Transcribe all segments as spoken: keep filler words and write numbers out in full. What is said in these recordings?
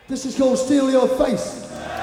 This is called Steal Your Face.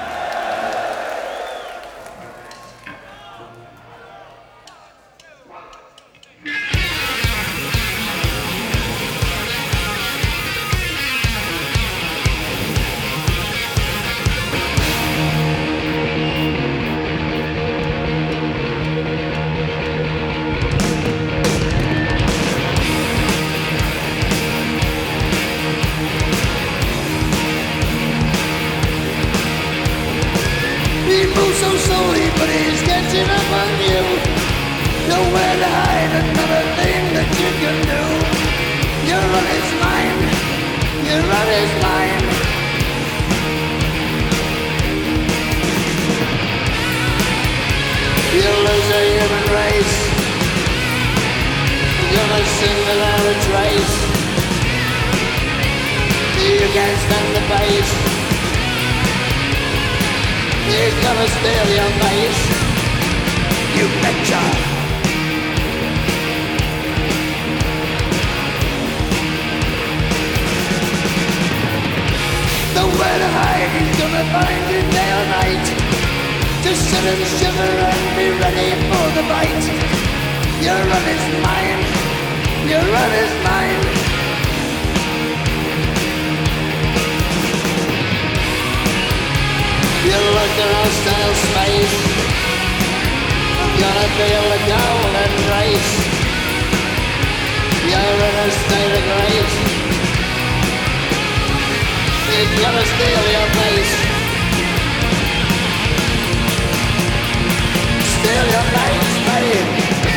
He moves so slowly, but he's catching up on you. Nowhere to hide, another thing that you can do. You're on his mind, you're on his mind. You'll lose a human race. You're a singular trace. You can't stand the pace. He's gonna steal your face. You betcha. Nowhere to hide, he's gonna find you day or night. Just sit and shiver and be ready for the bite. You're on his mind. You're on his mind. You look at hostile space. Gonna feel the golden race. You're in a state of grace. He's gonna steal your face. Steal your face, babe.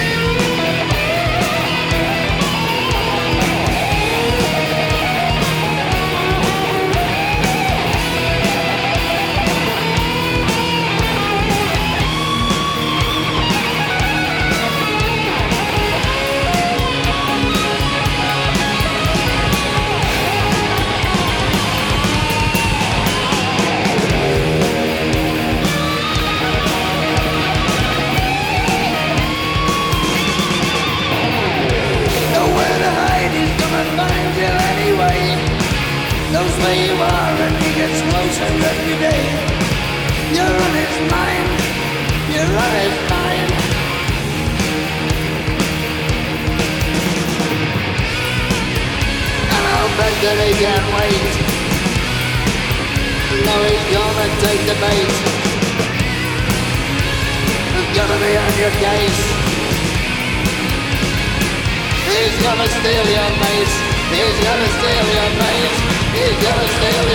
Find you anyway. Knows where you are and he gets closer every day. You're on his mind. You're on his mind. And I'll bet that he can't wait. No, he's gonna take the bait. He's gonna be on your case. He's gonna steal your face. He's gonna steal your face. He's gonna steal your